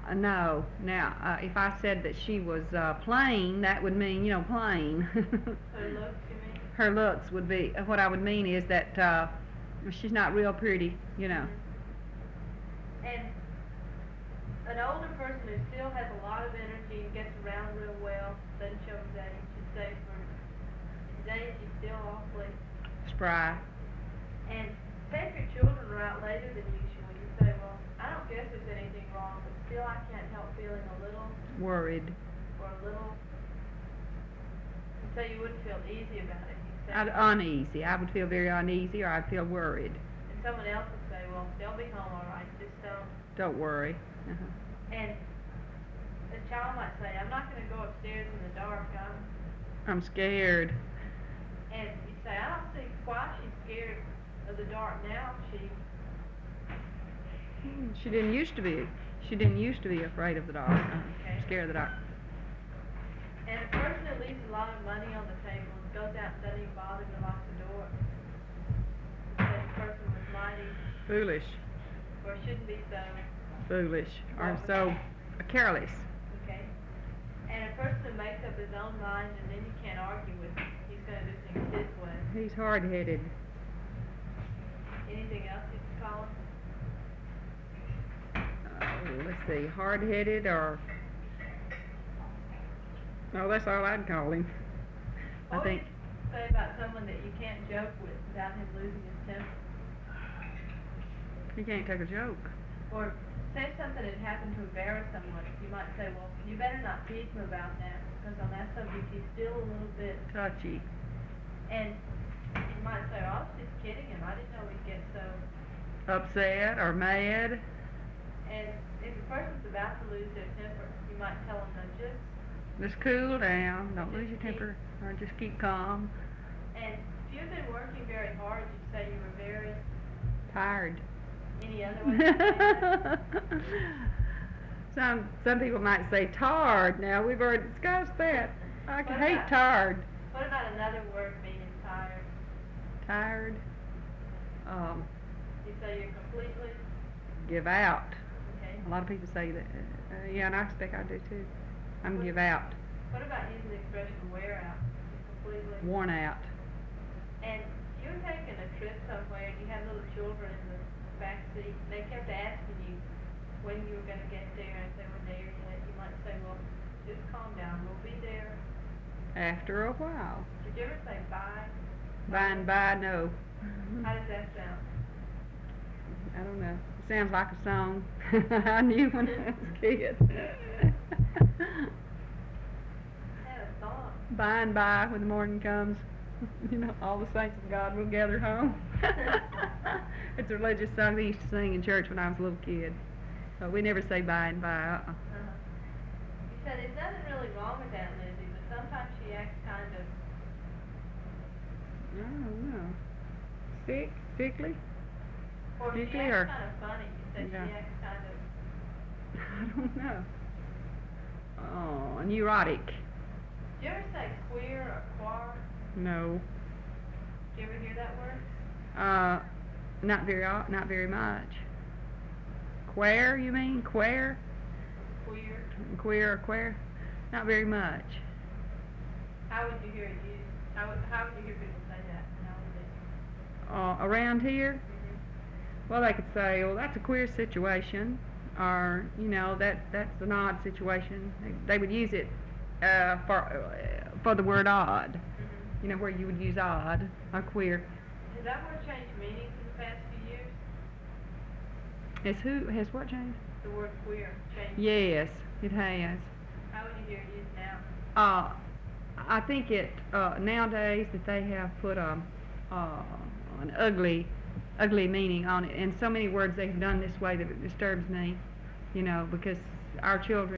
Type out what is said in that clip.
No. Now, if I said that she was plain, that would mean, plain. Her looks, you mean? Her looks would be, what I would mean is that she's not real pretty. And an older person who still has a lot of energy and gets around real well, doesn't show his age. You'd say for his age, he's still awfully. Spry. And say if your children are out later than usual, you say, well, I don't guess there's anything wrong, but still I can't help feeling a little Worried. or a little. So you wouldn't feel easy about it. You'd say, Uneasy. I would feel very uneasy, or I'd feel worried. and someone else would say, well, they'll be home all right. Just don't. Don't worry. And the child might say, I'm not going to go upstairs in the dark. I'm scared. And you say, I don't see why she's scared of the dark now. She didn't used to be. She didn't used to be afraid of the dark. Okay. Scared of the dark. And a person who leaves a lot of money on the table and goes out and doesn't even bother to lock the door. That person was mighty, Foolish. or shouldn't be so. Foolish. Or so careless. Okay. And a person who makes up his own mind and then you can't argue with him. He's going to do things his way. He's hard-headed. Anything else you could call him? Let's see, hard-headed or... No, that's all I'd call him. What I think. would you say about someone that you can't joke with without him losing his temper? He can't take a joke. Or say something had happened to embarrass someone. You might say, well, you better not tease him about that, because on that subject he's still a little bit... Touchy. And you might say, oh, I was just kidding him. I didn't know he'd get so... Upset or mad. And if a person's about to lose their temper, you might tell them, no, Just cool down. Don't lose your temper. Or just keep calm. And if you've been working very hard, you'd say you were very... Tired. Any other way to say that? Some people might say tarred. Now, we've already discussed that. I hate tarred. What about another word meaning tired? Tired. You say you're completely... Give out. Okay. A lot of people say that. Yeah, and I expect I do too. I'm give out. What about using the expression wear out? Completely... Worn out. And you're taking a trip somewhere and you have little children in the back seat. They kept asking you when you were going to get there, and if they were there yet. You might say, well, just calm down. We'll be there. After a while. Did you ever say bye? By and by, no. How does that sound? I don't know. It sounds like a song I knew when I was a kid. I had a thought. By and by, when the morning comes, all the saints of God will gather home. It's a religious song they used to sing in church when I was a little kid. But we never say by and by. You said there's nothing really wrong with Aunt Lizzie, but sometimes she acts kind of... I don't know. Sickly? Or she Sickly acts or... kind of funny. You said Yeah. she acts kind of... I don't know. Oh, neurotic. Did you ever say queer or quar? No. Did you ever hear that word? Not very much. Queer, you mean? Queer? Queer. Queer or queer? Not very much. How would you hear it used? How would you hear people say that? How would they... Around here? Well, they could say, well, that's a queer situation, or, that's an odd situation. They would use it for the word odd, where you would use odd or queer. Has that word changed meanings in the past few years? Has what changed? The word queer changed? Yes, it has. How would you hear it used now? I think nowadays that they have put an ugly meaning on it, and so many words they've done this way that it disturbs me, because our children